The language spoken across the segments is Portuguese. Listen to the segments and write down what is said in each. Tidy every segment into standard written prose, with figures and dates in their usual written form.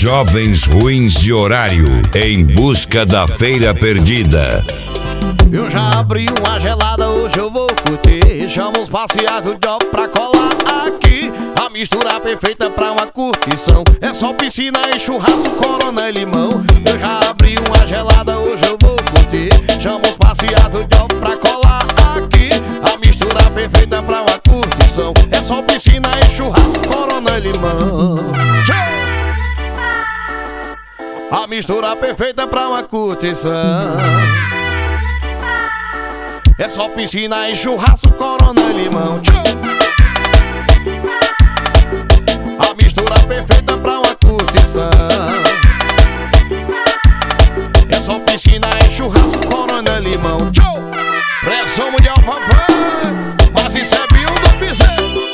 Jovens ruins de horário, em busca da feira perdida. Eu já abri uma gelada, hoje eu vou curtir. Chama os parceiros do job pra colar aqui. A mistura perfeita pra uma curtição. É só piscina e churrasco, corona e limão. Eu já abri uma gelada, hoje eu vou curtir. Chama os parceiros do job pra colar aqui. A mistura perfeita pra uma curtição. É só piscina e churrasco, corona e limão. A mistura perfeita pra uma curtição. É só piscina e churrasco, corona e limão. A mistura perfeita pra uma curtição. É só piscina e churrasco, corona e limão. Pressão mundial, papai, mas isso é Bill do Piseiro.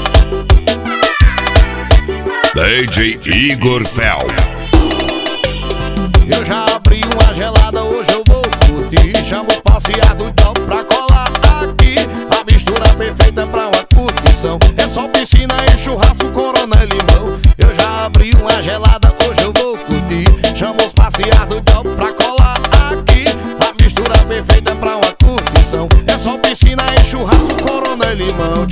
DJ Igor Fel. Eu já abri uma gelada, hoje eu vou curtir. Chamo os parceiros do job pra colar aqui. A mistura perfeita pra uma curtição. É só piscina e churrasco, corona e limão. Eu já abri uma gelada, hoje eu vou curtir. Chamo os parceiros do job pra colar aqui. A mistura perfeita pra uma curtição. É só piscina e churrasco, corona e limão.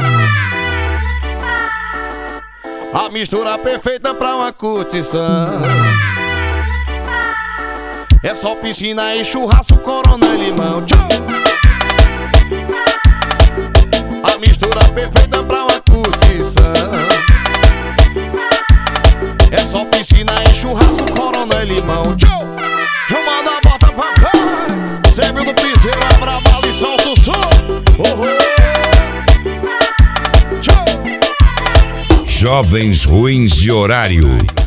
A mistura perfeita pra uma curtição. É só piscina e churrasco, corona e limão. A mistura perfeita pra uma curtição. É só piscina e churrasco, corona e limão. Chamada a bota, papai. Sérgio do Piseiro, abra a bala e solta o som. Jovens ruins de horário.